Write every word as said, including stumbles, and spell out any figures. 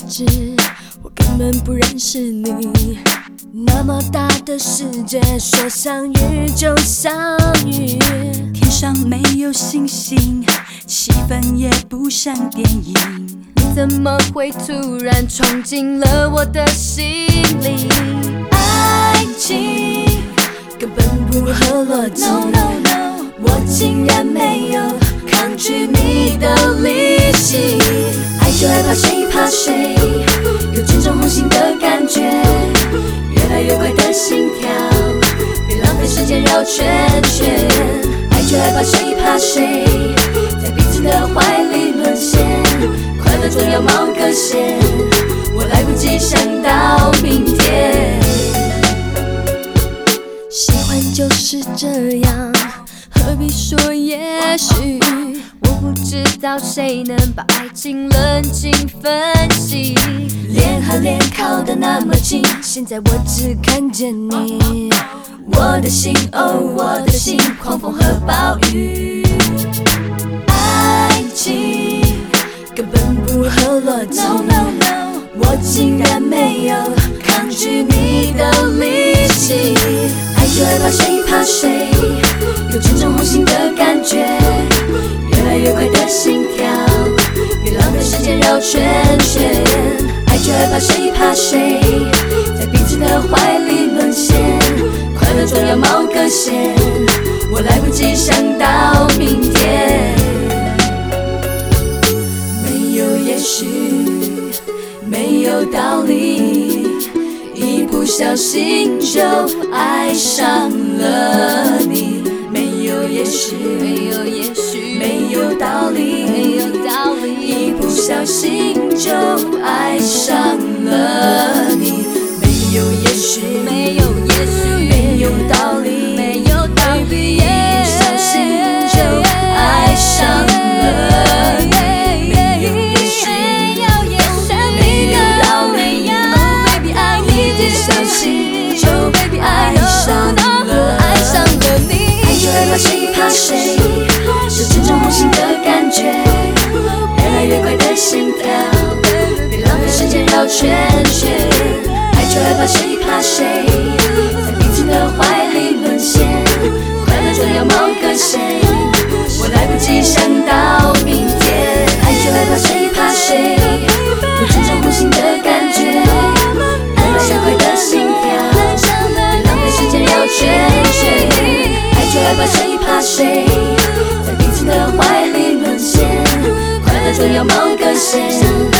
知我根本不认识你。那么大的世界，说相遇就相遇。 天上没有星星，气氛也不像电影。 你怎么会突然闯进了我的心里？爱情根本不合逻辑。No, no, no, 我竟然没有抗拒你的力气。爱就爱怕谁怕谁，有见证红心的感觉，越来越快的心跳，别浪费时间绕圈圈。爱就爱怕谁怕谁，在彼此的怀里沦陷，快乐总要冒个险，我来不及想到明天。喜欢就是这样，何必说也许？我不知道谁能把爱情冷静分析。脸和脸靠得那么近，现在我只看见你。我的心，哦，我的心，狂风和暴雨。爱情根本不合逻辑。No, no, no, 我竟然没有抗拒你的力气。爱就爱怕谁怕谁，有见证红心的感觉，越来越快的心跳，别浪费时间绕圈圈。爱就爱怕谁怕谁，在彼此的怀里沦陷，快乐总要冒个险，我来不及想到明天。没有也许，没有道理，一不小心就爱上了你。没有也许，没有也许，没有道理，没有道理，一不小心就爱上了你。没有也许，没有也许，没有道理，没有道理，一不小心就爱上了你。没有也许，没有道理，一不小心就爱上了你。爱就爱怕谁怕谁，有见证红心的感觉，越来越快的心跳，别浪费时间绕圈圈。爱就爱怕谁怕谁，在彼此的怀里沦陷，快乐总要冒个险，我来不及想到明天。爱就爱怕谁怕谁，有见证红心的感觉，越来越快的心跳，别浪费时间绕圈圈。爱就爱怕谁怕谁，在彼此的怀里沦陷，快乐总要冒个险。